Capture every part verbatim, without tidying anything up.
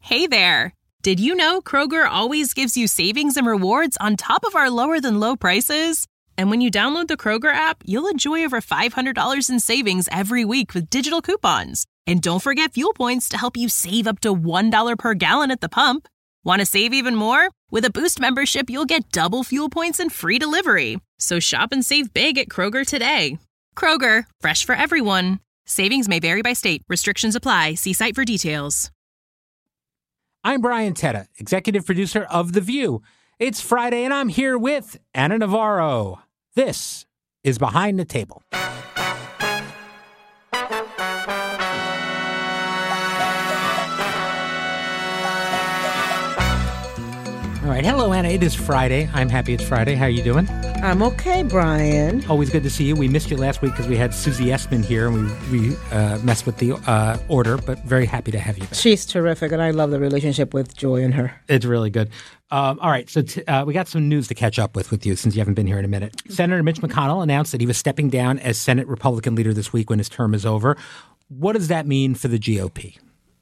Hey there! Did you know Kroger always gives you savings and rewards on top of our lower-than-low prices? And when you download the Kroger app, you'll enjoy over five hundred dollars in savings every week with digital coupons. And don't forget fuel points to help you save up to one dollar per gallon at the pump. Want to save even more? With a Boost membership, you'll get double fuel points and free delivery. So shop and save big at Kroger today. Kroger, fresh for everyone. Savings may vary by state. Restrictions apply. See site for details. I'm Brian Tetta, executive producer of The View. It's Friday, and I'm here with Ana Navarro. This is Behind the Table. All right. Hello, Anna. It is Friday. I'm happy it's Friday. How are you doing? I'm okay, Brian. Always good to see you. We missed you last week because we had Susie Essman here, and we, we uh, messed with the uh, order, but very happy to have you back. She's terrific, and I love the relationship with Joy and her. It's really good. Um, all right. So t- uh, we got some news to catch up with with you since you haven't been here in a minute. Senator Mitch McConnell announced that he was stepping down as Senate Republican leader this week when his term is over. What does that mean for the G O P?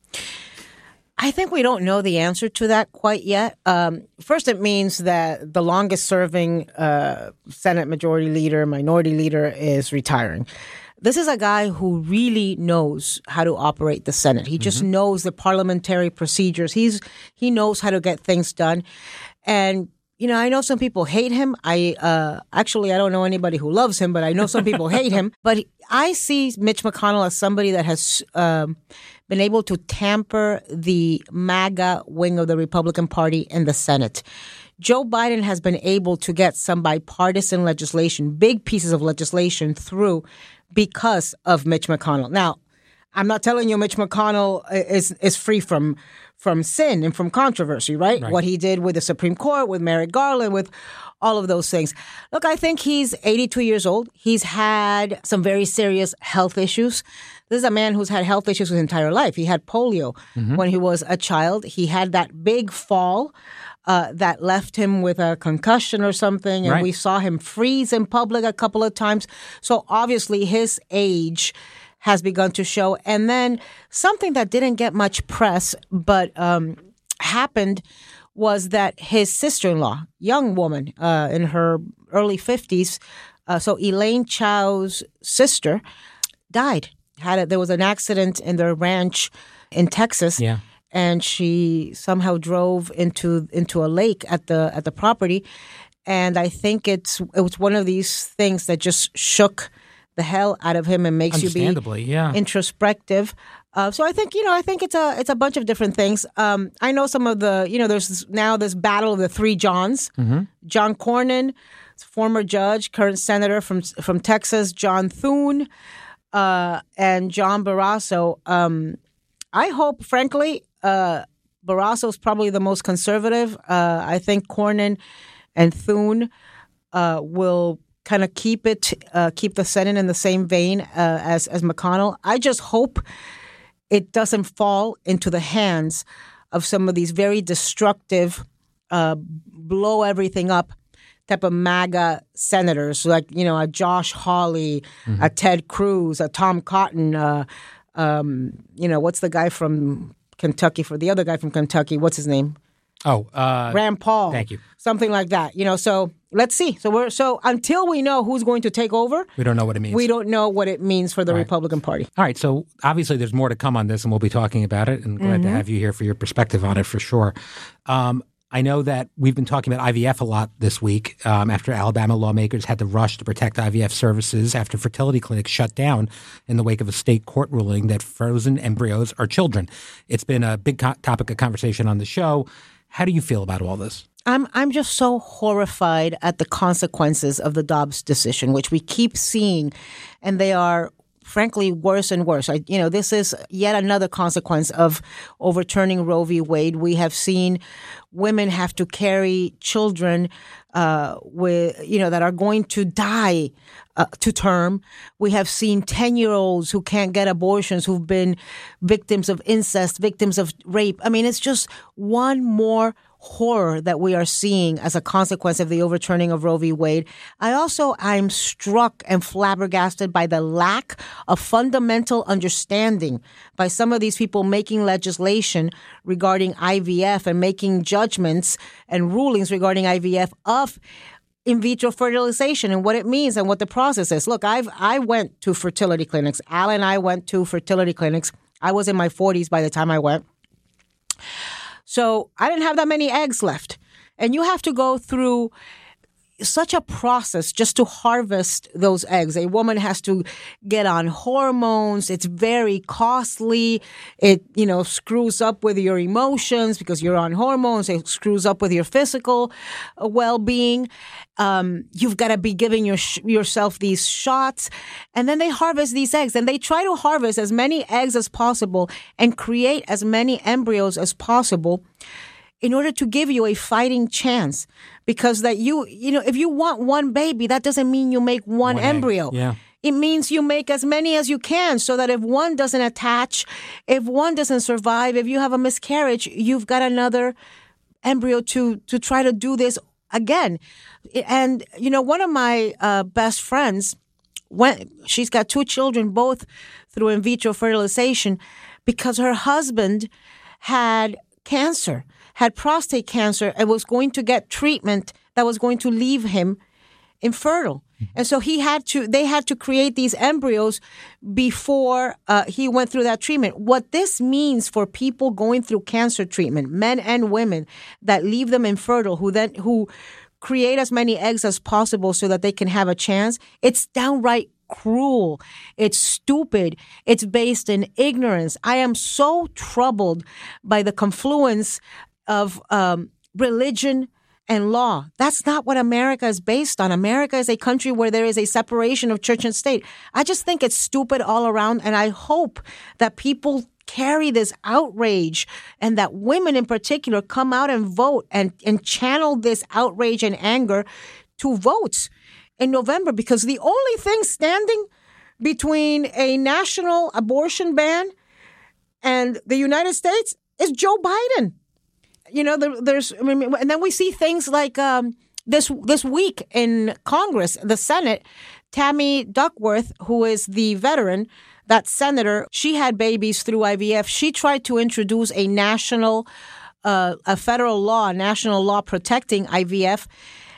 I think we don't know the answer to that quite yet. Um, first, it means that the longest-serving uh, Senate Majority Leader, Minority Leader is retiring. This is a guy who really knows how to operate the Senate. He just mm-hmm. knows the parliamentary procedures. He's he knows how to get things done. And, you know, I know some people hate him. I uh, actually, I don't know anybody who loves him, but I know some people hate him. But I see Mitch McConnell as somebody that has um, been able to tamper the MAGA wing of the Republican Party in the Senate. Joe Biden has been able to get some bipartisan legislation, big pieces of legislation through because of Mitch McConnell. Now, I'm not telling you Mitch McConnell is is free from from sin and from controversy, right? right? What he did with the Supreme Court, with Merrick Garland, with all of those things. Look, I think he's eighty-two years old. He's had some very serious health issues. This is a man who's had health issues his entire life. He had polio mm-hmm. when he was a child. He had that big fall uh, that left him with a concussion or something, and right. we saw him freeze in public a couple of times. So obviously his age has begun to show. And then something that didn't get much press but um, happened was that his sister-in-law, young woman uh, in her early fifties, uh, so Elaine Chao's sister, died. Had a, there was an accident in their ranch in Texas, yeah. and she somehow drove into into a lake at the at the property. And I think it's it was one of these things that just shook the hell out of him and makes you be yeah. introspective. Uh, so I think, you know, I think it's a it's a bunch of different things. Um, I know some of the, you know, there's this, now this battle of the three Johns. Mm-hmm. John Cornyn, former judge, current senator from from Texas, John Thune, uh, and John Barrasso. Um, I hope, frankly, uh, Barrasso's probably the most conservative. Uh, I think Cornyn and Thune uh, will kind of keep it, uh, keep the Senate in the same vein uh, as as McConnell. I just hope it doesn't fall into the hands of some of these very destructive, uh, blow everything up type of MAGA senators, like, you know, a Josh Hawley, mm-hmm. a Ted Cruz, a Tom Cotton, uh, um, you know, what's the guy from Kentucky, for the other guy from Kentucky, what's his name? Oh, uh, Rand Paul. Thank you. Something like that, you know, so let's see. So we're so until we know who's going to take over, we don't know what it means. We don't know what it means for the All right. Republican Party. All right. So obviously there's more to come on this, and we'll be talking about it, and glad mm-hmm. to have you here for your perspective on it for sure. Um, I know that we've been talking about I V F a lot this week um, after Alabama lawmakers had to rush to protect I V F services after fertility clinics shut down in the wake of a state court ruling that frozen embryos are children. It's been a big co- topic of conversation on the show. How do you feel about all this? I'm I'm just so horrified at the consequences of the Dobbs decision, which we keep seeing, and they are frankly worse and worse. I, you know, this is yet another consequence of overturning Roe v. Wade. We have seen women have to carry children uh, with, you know, that are going to die uh, to term. We have seen ten-year-olds who can't get abortions, who've been victims of incest, victims of rape. I mean, it's just one more horror that we are seeing as a consequence of the overturning of Roe v. Wade. I also, I'm struck and flabbergasted by the lack of fundamental understanding by some of these people making legislation regarding I V F and making judgments and rulings regarding I V F of in vitro fertilization and what it means and what the process is. Look, I've I went to fertility clinics. Al and I went to fertility clinics. I was in my forties by the time I went. So I didn't have that many eggs left. And you have to go through such a process just to harvest those eggs. A woman has to get on hormones. It's very costly. It, you know, screws up with your emotions because you're on hormones. It screws up with your physical well-being. Um, you've got to be giving your sh- yourself these shots. And then they harvest these eggs. And they try to harvest as many eggs as possible and create as many embryos as possible in order to give you a fighting chance. Because that you, you know, if you want one baby, that doesn't mean you make one, one embryo. Yeah. It means you make as many as you can so that if one doesn't attach, if one doesn't survive, if you have a miscarriage, you've got another embryo to, to try to do this again. And, you know, one of my uh, best friends, went, she's got two children, both through in vitro fertilization, because her husband had cancer. had prostate cancer and was going to get treatment that was going to leave him infertile. And so he had to, they had to create these embryos before uh, he went through that treatment. What this means for people going through cancer treatment, men and women that leave them infertile, who then, who create as many eggs as possible so that they can have a chance, it's downright cruel. It's stupid. It's based in ignorance. I am so troubled by the confluence of um, religion and law. That's not what America is based on. America is a country where there is a separation of church and state. I just think it's stupid all around, and I hope that people carry this outrage and that women in particular come out and vote and, and channel this outrage and anger to votes in November, because the only thing standing between a national abortion ban and the United States is Joe Biden. You know, there, there's, I mean, and then we see things like um, this this week in Congress, the Senate, Tammy Duckworth, who is the veteran, that senator, she had babies through I V F. She tried to introduce a national, uh, a federal law, a national law protecting I V F,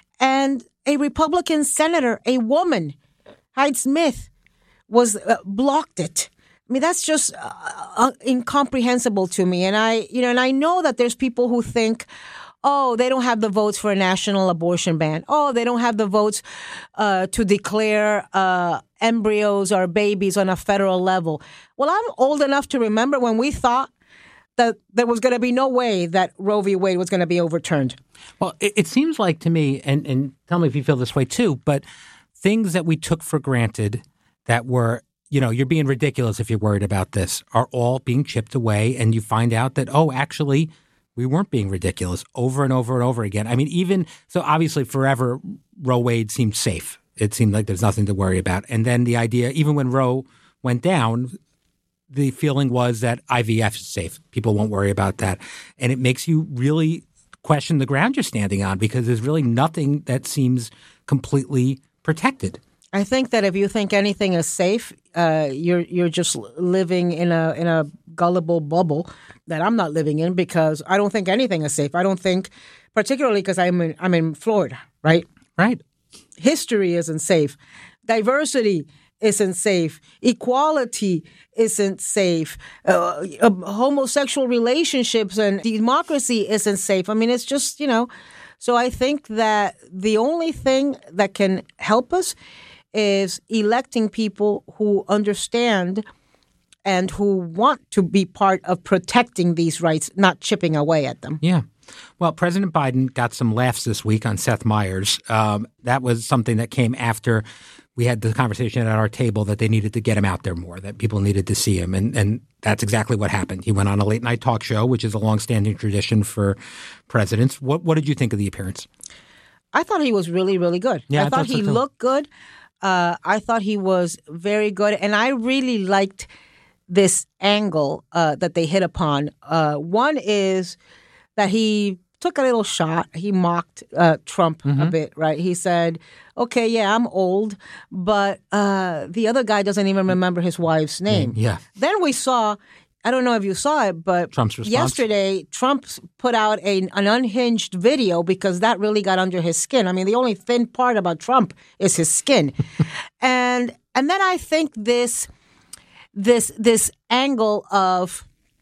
and a Republican senator, a woman, Hyde Smith, was uh, blocked it. I mean, that's just uh, uh, incomprehensible to me. And I, you know, and I know that there's people who think, oh, they don't have the votes for a national abortion ban. Oh, they don't have the votes uh, to declare uh, embryos or babies on a federal level. Well, I'm old enough to remember when we thought that there was going to be no way that Roe v. Wade was going to be overturned. Well, it, it seems like to me, and, and tell me if you feel this way too, but things that we took for granted that were, you know, you're being ridiculous if you're worried about this, are all being chipped away. And you find out that, oh, actually, we weren't being ridiculous over and over and over again. I mean, even so, obviously, forever, Roe Wade seemed safe. It seemed like there's nothing to worry about. And then the idea, even when Roe went down, the feeling was that I V F is safe. People won't worry about that. And it makes you really question the ground you're standing on, because there's really nothing that seems completely protected. I think that if you think anything is safe, uh, you're you're just living in a in a gullible bubble that I'm not living in, because I don't think anything is safe. I don't think, particularly because I'm in, I'm in Florida, right? Right. History isn't safe. Diversity isn't safe. Equality isn't safe. Uh, uh, homosexual relationships and democracy isn't safe. I mean, it's just, you know. So I think that the only thing that can help us is electing people who understand and who want to be part of protecting these rights, not chipping away at them. Yeah. Well, President Biden got some laughs this week on Seth Meyers. Um, that was something that came after we had the conversation at our table that they needed to get him out there more, that people needed to see him. And, and that's exactly what happened. He went on a late night talk show, which is a longstanding tradition for presidents. What, what did you think of the appearance? I thought he was really, really good. Yeah, I, I thought, thought so he too. looked good. Uh, I thought he was very good. And I really liked this angle uh, that they hit upon. Uh, one is that he took a little shot. He mocked uh, Trump mm-hmm. a bit, right? He said, okay, yeah, I'm old, but uh, the other guy doesn't even remember his wife's name. Yeah. Then we saw, I don't know if you saw it, but Trump's response. Yesterday, Trump put out a, an unhinged video because that really got under his skin. I mean, the only thin part about Trump is his skin. and and then I think this this this angle of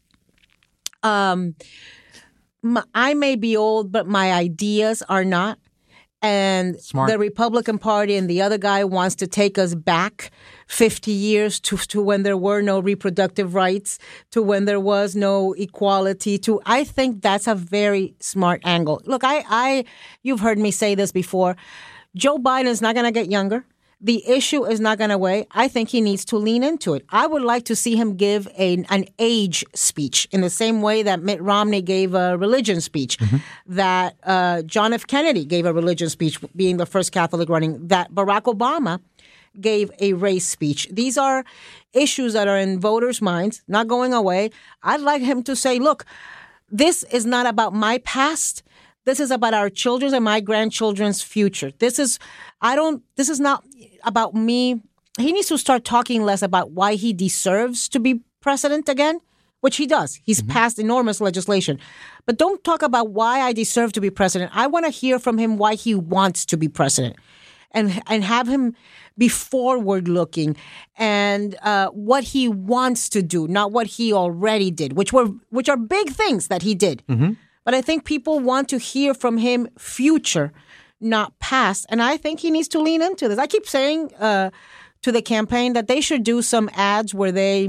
um my, I may be old, but my ideas are not. And Smart. The Republican Party and the other guy wants to take us back fifty years to, to when there were no reproductive rights, to when there was no equality. To I think that's a very smart angle. Look, I, I you've heard me say this before. Joe Biden is not going to get younger. The issue is not going away. I think he needs to lean into it. I would like to see him give a, an age speech in the same way that Mitt Romney gave a religion speech, mm-hmm. that uh, John F. Kennedy gave a religion speech, being the first Catholic running, that Barack Obama gave a race speech. These are issues that are in voters' minds, not going away. I'd like him to say, look, this is not about my past. This is about our children's and my grandchildren's future. This is, I don't, this is not about me. He needs to start talking less about why he deserves to be president again, which he does. He's mm-hmm. passed enormous legislation. But don't talk about why I deserve to be president. I want to hear from him why he wants to be president, and and have him be forward looking and uh, what he wants to do, not what he already did, which were which are big things that he did. Mm-hmm. But I think people want to hear from him future, not past. And I think he needs to lean into this. I keep saying uh, to the campaign that they should do some ads where they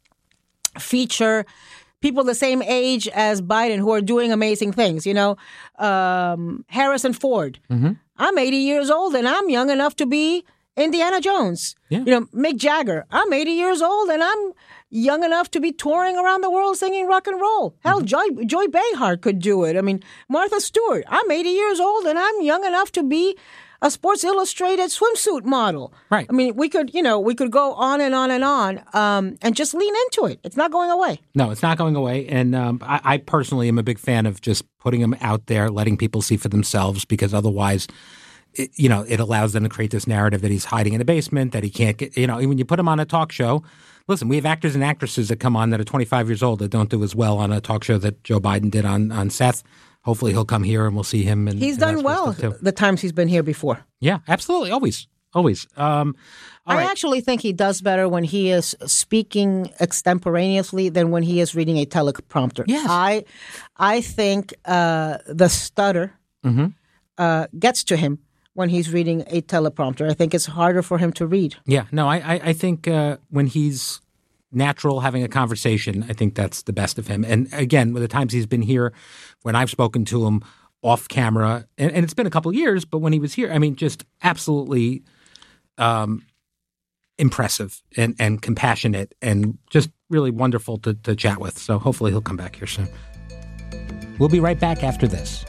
feature people the same age as Biden who are doing amazing things. You know, um, Harrison Ford. Mm-hmm. I'm eighty years old and I'm young enough to be Indiana Jones. Yeah. You know, Mick Jagger. I'm eighty years old and I'm young enough to be touring around the world singing rock and roll. Hell, mm-hmm. Joy, Joy Behar could do it. I mean, Martha Stewart. I'm eighty years old and I'm young enough to be a Sports Illustrated swimsuit model. Right. I mean, we could, you know, we could go on and on and on um, and just lean into it. It's not going away. No, it's not going away. And um, I, I personally am a big fan of just putting them out there, letting people see for themselves, because otherwise, it, you know, it allows them to create this narrative that he's hiding in the basement, that he can't get, you know, when you put him on a talk show. Listen, we have actors and actresses that come on that are twenty-five years old that don't do as well on a talk show that Joe Biden did on, on Seth. Hopefully he'll come here and we'll see him. And, he's and done well the times he's been here before. Yeah, absolutely. Always. Always. Um, I right. actually think he does better when he is speaking extemporaneously than when he is reading a teleprompter. Yes. I, I think uh, the stutter mm-hmm. uh, gets to him when he's reading a teleprompter. I think it's harder for him to read. Yeah. No, I, I, I think uh, when he's natural having a conversation, I think that's the best of him. And again, with the times he's been here, when I've spoken to him off camera, and, and it's been a couple of years, but when he was here, I mean, just absolutely um, impressive and, and compassionate and just really wonderful to, to chat with. So hopefully he'll come back here soon. We'll be right back after this.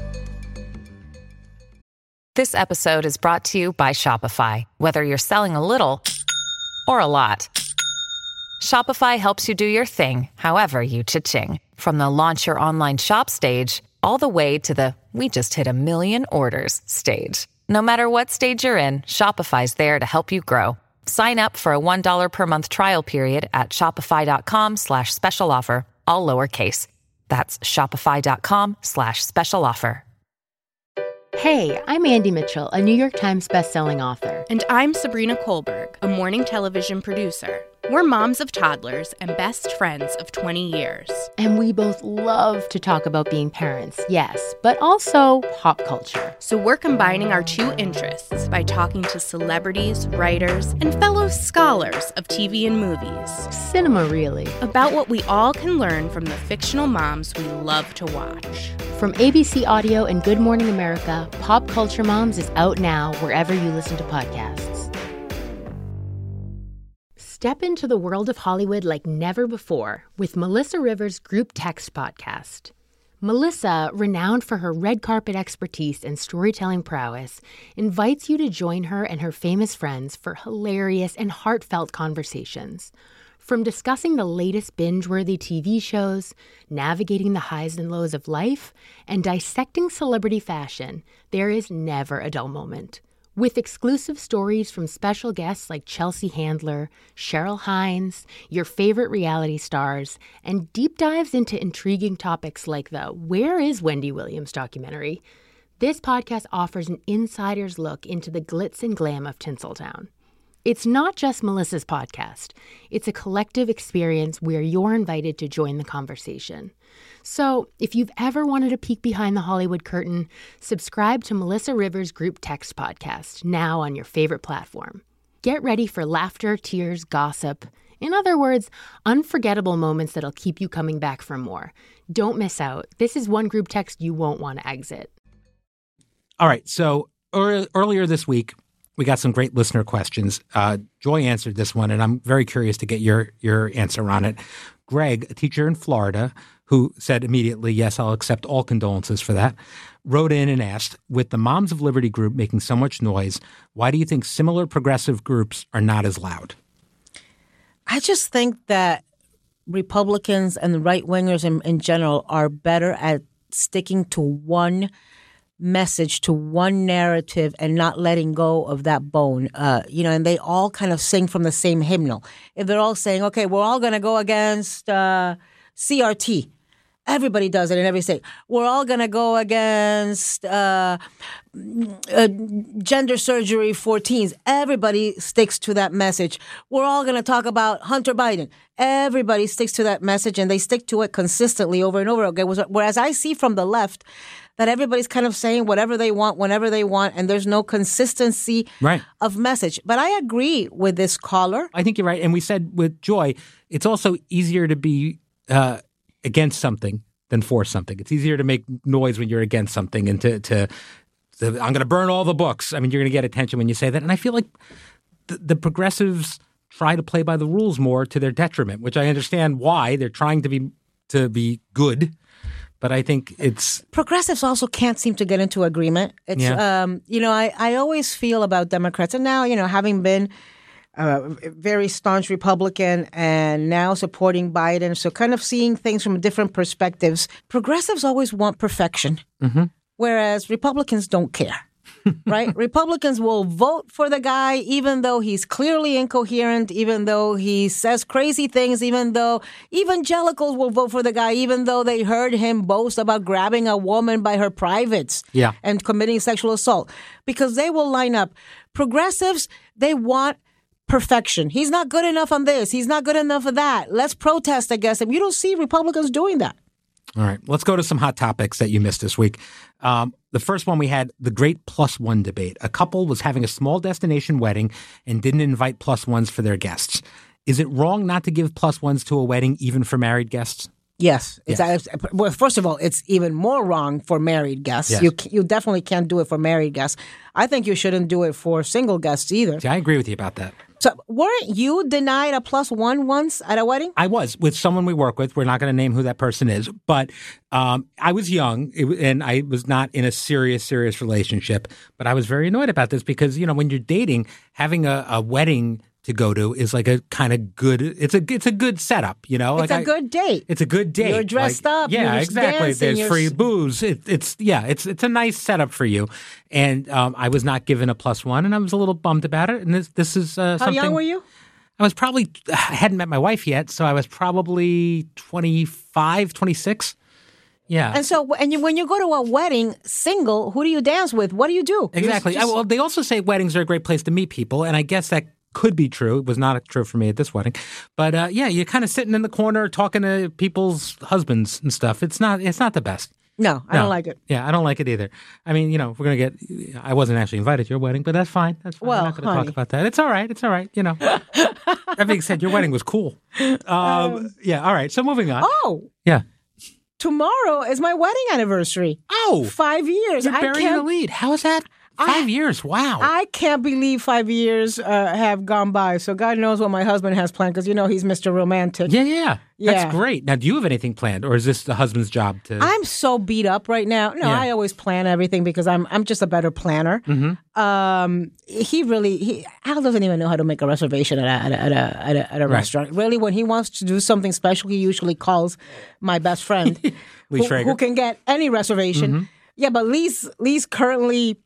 This episode is brought to you by Shopify. Whether you're selling a little or a lot, Shopify helps you do your thing, however you cha-ching. From the launch your online shop stage, all the way to the we just hit a million orders stage. No matter what stage you're in, Shopify's there to help you grow. Sign up for a one dollar per month trial period at shopify.com slash special offer, all lowercase. That's shopify.com slash special offer. Hey, I'm Andy Mitchell, a New York Times bestselling author. And I'm Sabrina Kohlberg, a morning television producer. We're moms of toddlers and best friends of twenty years. And we both love to talk about being parents, yes, but also pop culture. So we're combining our two interests by talking to celebrities, writers, and fellow scholars of T V and movies. Cinema, really. About what we all can learn from the fictional moms we love to watch. From A B C Audio and Good Morning America, Pop Culture Moms is out now wherever you listen to podcasts. Step into the world of Hollywood like never before with Melissa Rivers' Group Text podcast. Melissa, renowned for her red carpet expertise and storytelling prowess, invites you to join her and her famous friends for hilarious and heartfelt conversations. From discussing the latest binge-worthy T V shows, navigating the highs and lows of life, and dissecting celebrity fashion, there is never a dull moment. With exclusive stories from special guests like Chelsea Handler, Cheryl Hines, your favorite reality stars, and deep dives into intriguing topics like the Where is Wendy Williams documentary, this podcast offers an insider's look into the glitz and glam of Tinseltown. It's not just Melissa's podcast. It's a collective experience where you're invited to join the conversation. So if you've ever wanted a peek behind the Hollywood curtain, subscribe to Melissa Rivers' Group Text podcast, now on your favorite platform. Get ready for laughter, tears, gossip. In other words, unforgettable moments that'll keep you coming back for more. Don't miss out. This is one group text you won't want to exit. All right. So er- earlier this week, we got some great listener questions. Uh, Joy answered this one, and I'm very curious to get your your answer on it. Greg, a teacher in Florida, who said immediately, yes, I'll accept all condolences for that, wrote in and asked, with the Moms of Liberty group making so much noise, why do you think similar progressive groups are not as loud? I just think that Republicans and the right-wingers in, in general are better at sticking to one message, to one narrative, and not letting go of that bone. Uh, you know, and they all kind of sing from the same hymnal. If they're all saying, okay, we're all going to go against uh, C R T. Everybody does it in every state. We're all going to go against uh, uh, gender surgery for teens. Everybody sticks to that message. We're all going to talk about Hunter Biden. Everybody sticks to that message, and they stick to it consistently over and over again. Whereas I see from the left that everybody's kind of saying whatever they want, whenever they want, and there's no consistency right. of message. But I agree with this caller. I think you're right. And we said with Joy, it's also easier to be uh, against something than for something. It's easier to make noise when you're against something and to, to, to I'm going to burn all the books. I mean, you're going to get attention when you say that. And I feel like the, the progressives try to play by the rules more to their detriment, which I understand why. They're trying to be to be good. But I think it's... Progressives also can't seem to get into agreement. It's, yeah. um, you know, I, I always feel about Democrats, and now, you know, having been a very staunch Republican and now supporting Biden, so kind of seeing things from different perspectives, progressives always want perfection, mm-hmm. whereas Republicans don't care. Right? Republicans will vote for the guy even though he's clearly incoherent, even though he says crazy things, even though evangelicals will vote for the guy, even though they heard him boast about grabbing a woman by her privates yeah. and committing sexual assault, because they will line up. Progressives, they want perfection. He's not good enough on this. He's not good enough of that. Let's protest against him. You don't see Republicans doing that. All right. Let's go to some hot topics that you missed this week. Um, the first one, we had the great plus one debate. A couple was having a small destination wedding and didn't invite plus ones for their guests. Is it wrong not to give plus ones to a wedding, even for married guests? Yes. It's, yes. Well, first of all, it's even more wrong for married guests. Yes. You you definitely can't do it for married guests. I think you shouldn't do it for single guests either. See, I agree with you about that. So weren't you denied a plus one once at a wedding? I was, with someone we work with. We're not going to name who that person is. But um, I was young, it, and I was not in a serious, serious relationship. But I was very annoyed about this because, you know, when you're dating, having a, a wedding to go to is like a kind of good, it's a it's a good setup, you know? It's like a I, good date. It's a good date. You're dressed like, up. Yeah, you're exactly. Dancing, There's you're... free booze. It, it's, yeah, it's it's a nice setup for you. And um, I was not given a plus one, and I was a little bummed about it. And this, this is uh, How something. How young were you? I was probably, I hadn't met my wife yet, so I was probably twenty-five, twenty-six. Yeah. And so, and you, when you go to a wedding single, who do you dance with? What do you do? Exactly. Just... I, well, they also say weddings are a great place to meet people, and I guess that could be true. It was not true for me at this wedding. But uh, yeah, you're kind of sitting in the corner talking to people's husbands and stuff. It's not, it's not the best. No, I no. don't like it. Yeah, I don't like it either. I mean, you know, we're going to get, I wasn't actually invited to your wedding, but that's fine. That's fine. Well, I'm not going to honey. talk about that. It's all right. It's all right. You know, that being said, your wedding was cool. Um, um, yeah. All right. So moving on. Oh. Yeah. Tomorrow is my wedding anniversary. Oh. Five years. You're I burying can't... the lead. How is that? Five I, years. Wow. I can't believe five years uh, have gone by. So God knows what my husband has planned because, you know, he's Mister Romantic. yeah, yeah. That's Yeah. great. Now, do you have anything planned, or is this the husband's job to? I'm so beat up right now. No, Yeah. I always plan everything because I'm I'm just a better planner. Mm-hmm. Um, he really he Al doesn't even know how to make a reservation at a at a at a, at a, at a Right. restaurant. Really, when he wants to do something special, he usually calls my best friend, Lee who, Schrager. who can get any reservation. Mm-hmm. Yeah, but Lee's Lee's currently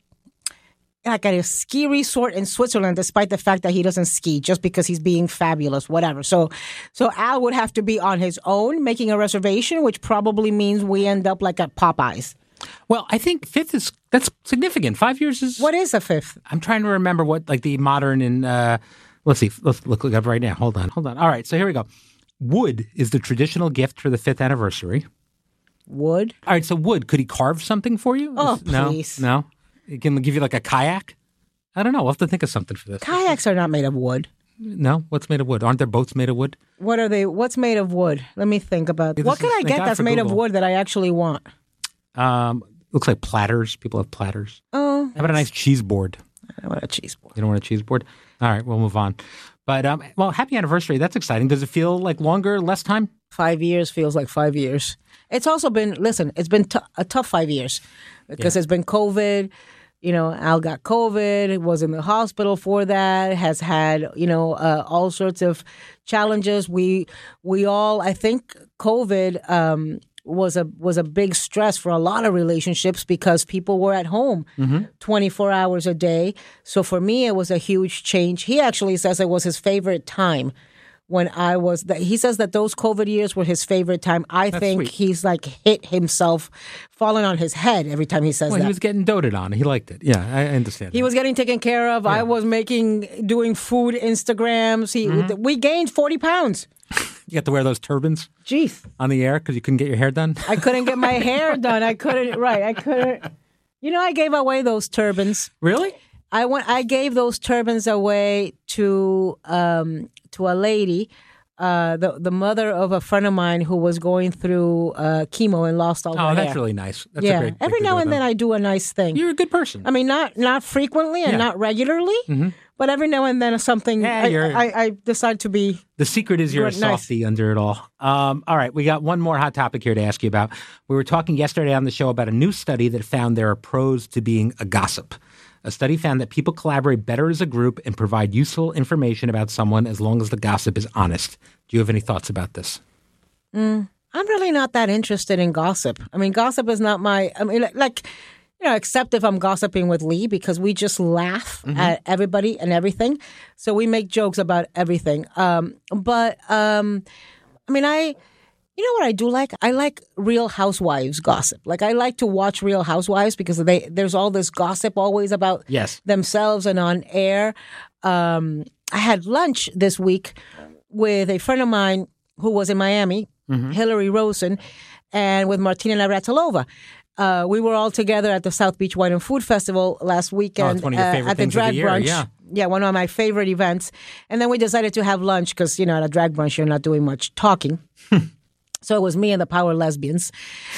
like at a ski resort in Switzerland, despite the fact that he doesn't ski, just because he's being fabulous, whatever. So, so Al would have to be on his own making a reservation, which probably means we end up like at Popeyes. Well, I think fifth is that's significant. Five years is. What is a fifth? I'm trying to remember what like the modern and uh, let's see. Let's look, look up right now. Hold on, hold on. All right, so here we go. Wood is the traditional gift for the fifth anniversary. Wood? All right, so wood. Could he carve something for you? Oh, no, please. no. He can give you like a kayak. I don't know. We'll have to think of something for this. Kayaks are not made of wood. No, what's made of wood? Aren't there boats made of wood? What are they? What's made of wood? Let me think about Yeah, what this can is- I thank get God that's for made of Google. wood that I actually want. Um, looks like platters. People have platters. Oh, How about a nice cheese board? I want a cheese board. You don't want a cheese board? All right, we'll move on. But um, well, happy anniversary. That's exciting. Does it feel like longer, less time? Five years feels like five years. It's also been, listen, it's been t- a tough five years because Yeah. it's been COVID. You know, Al got COVID, was in the hospital for that, has had, you know, uh, all sorts of challenges. We we all, I think COVID um, was a was a big stress for a lot of relationships because people were at home twenty-four hours a day. So for me, it was a huge change. He actually says it was his favorite time when I was that he says that those COVID years were his favorite time. I think sweet. he's like hit himself, falling on his head every time he says Well, that. he was getting doted on. He liked it. Yeah, I I understand. He that. was getting taken care of. I was making, doing food Instagrams. He, Mm-hmm. we gained forty pounds. You got to wear those turbans Jeez. on the air because you couldn't get your hair done. I couldn't get my hair done. I couldn't, right. I couldn't. You know, I gave away those turbans. Really? I went, I gave those turbans away to, um, to a lady, uh, the, the mother of a friend of mine who was going through, uh, chemo and lost all Oh, her that's hair. really nice. That's a yeah. great thing Every to now do and with then them. I do a nice thing. You're a good person. I mean, not not frequently and Yeah. not regularly, but every now and then something Yeah, I, you're- I, I decide to be. The secret is you're a Good, nice. softie under it all. Um, all right, we got one more hot topic here to ask you about. We were talking yesterday on the show about a new study that found there are pros to being a gossip. A study found that people collaborate better as a group and provide useful information about someone as long as the gossip is honest. Do you have any thoughts about this? I'm really not that interested in gossip. I mean, gossip is not my. I mean, like, you know, except if I'm gossiping with Lee because we just laugh at everybody and everything. So we make jokes about everything. Um, but um, I mean, I. You know what I do like? I like Real Housewives gossip. Like I like to watch Real Housewives because they there's all this gossip always about Yes. themselves and on air. Um, I had lunch this week with a friend of mine who was in Miami, Hillary Rosen, and with Martina Navratilova. Uh, we were all together at the South Beach Wine and Food Festival last weekend Oh, it's one of your uh, favorite at the things of the drag year, brunch. yeah. Yeah, one of my favorite events. And then we decided to have lunch because, you know, at a drag brunch, you're not doing much talking. So it was me and the Power Lesbians.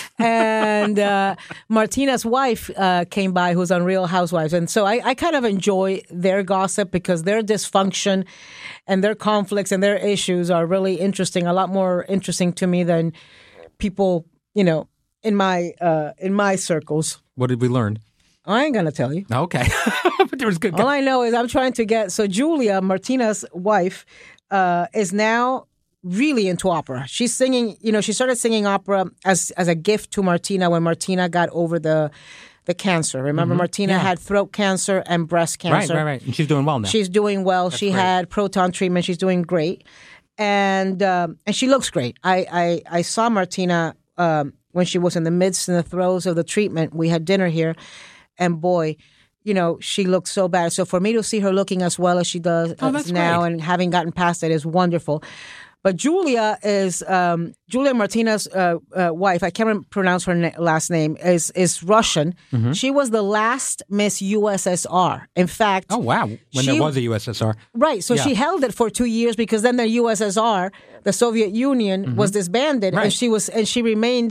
And uh, Martina's wife uh, came by, who's on Real Housewives. And so I, I kind of enjoy their gossip because their dysfunction and their conflicts and their issues are really interesting, a lot more interesting to me than people, you know, in my uh, in my circles. What did we learn? I ain't going to tell you. Okay. But there was good. All I know is I'm trying to get, so Julia, Martina's wife, uh, is now really into opera. She's singing, you know, she started singing opera as as a gift to Martina when Martina got over the the cancer. Remember, Martina Yeah. had throat cancer and breast Right, cancer. right, right. And she's doing well now. She's doing well. she great. had proton treatment. She's doing great. And um, and she looks great. I, I, I saw Martina um, when she was in the midst and the throes of the treatment. We had dinner here. And boy, you know, she looks so bad. So for me to see her looking as well as she does Oh, as that's now great. and having gotten past it is wonderful. But Julia is um, Julia Martina's uh, uh, wife. I can't pronounce her na- last name. Is is Russian. Mm-hmm. She was the last Miss U S S R. In fact, oh, wow. When she- there was a U S S R. right. So Yeah. she held it for two years because then the U S S R, the Soviet Union, was disbanded, Mm-hmm. Right. and she was and she remained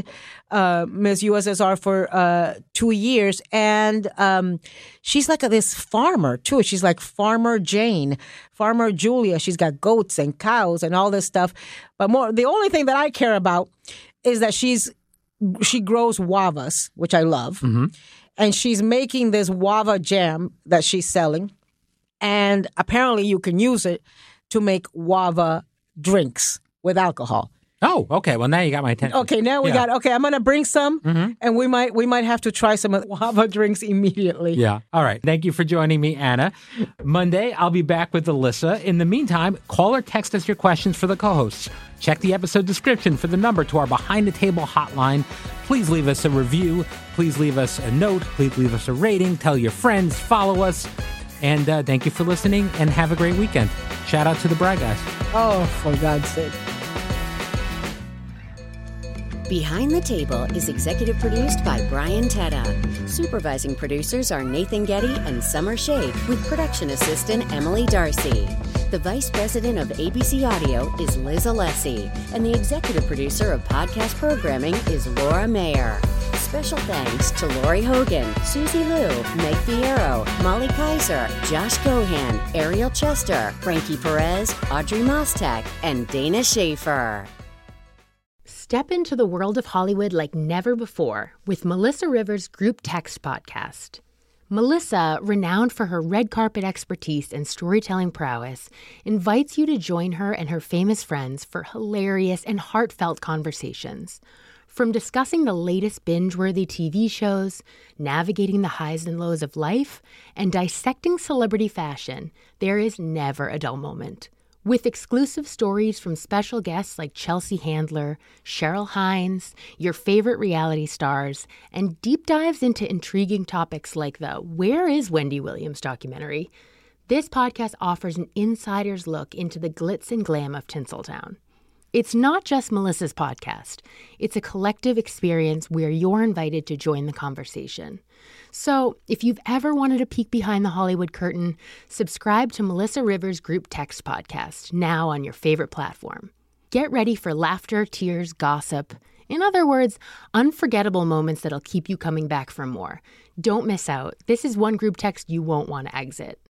uh, Miss U S S R for uh, two years. And um, she's like a, this farmer, too. She's like Farmer Jane, Farmer Julia. She's got goats and cows and all this stuff. But more, the only thing that I care about is that she's she grows guavas, which I love. Mm-hmm. And she's making this guava jam that she's selling. And apparently you can use it to make guava drinks with alcohol. Oh, okay. Well, now you got my attention. Okay, now we Yeah. got, okay, I'm going to bring some, Mhm. and we might we might have to try some guava drinks immediately. Yeah. All right. Thank you for joining me, Anna. Monday, I'll be back with Alyssa. In the meantime, call or text us your questions for the co-hosts. Check the episode description for the number to our Behind the Table hotline. Please leave us a review. Please leave us a note. Please leave us a rating. Tell your friends. Follow us. And uh, thank you for listening, and have a great weekend. Shout out to the Bry Guys. Oh, for God's sake. Behind the Table is executive produced by Brian Tetta. Supervising producers are Nathan Getty and Summer Shade, with production assistant Emily Darcy. The vice president of A B C Audio is Liz Alessi, and the executive producer of podcast programming is Laura Mayer. Special thanks to Lori Hogan, Susie Liu, Meg Fierro, Molly Kaiser, Josh Gohan, Ariel Chester, Frankie Perez, Audrey Mostek, and Dana Schaefer. Step into the world of Hollywood like never before with Melissa Rivers' Group Text podcast. Melissa, renowned for her red carpet expertise and storytelling prowess, invites you to join her and her famous friends for hilarious and heartfelt conversations. From discussing the latest binge-worthy T V shows, navigating the highs and lows of life, and dissecting celebrity fashion, there is never a dull moment. With exclusive stories from special guests like Chelsea Handler, Cheryl Hines, your favorite reality stars, and deep dives into intriguing topics like the Where is Wendy Williams documentary, this podcast offers an insider's look into the glitz and glam of Tinseltown. It's not just Melissa's podcast. It's a collective experience where you're invited to join the conversation. So if you've ever wanted a peek behind the Hollywood curtain, subscribe to Melissa Rivers' Group Text podcast, now on your favorite platform. Get ready for laughter, tears, gossip. In other words, unforgettable moments that'll keep you coming back for more. Don't miss out. This is one group text you won't want to exit.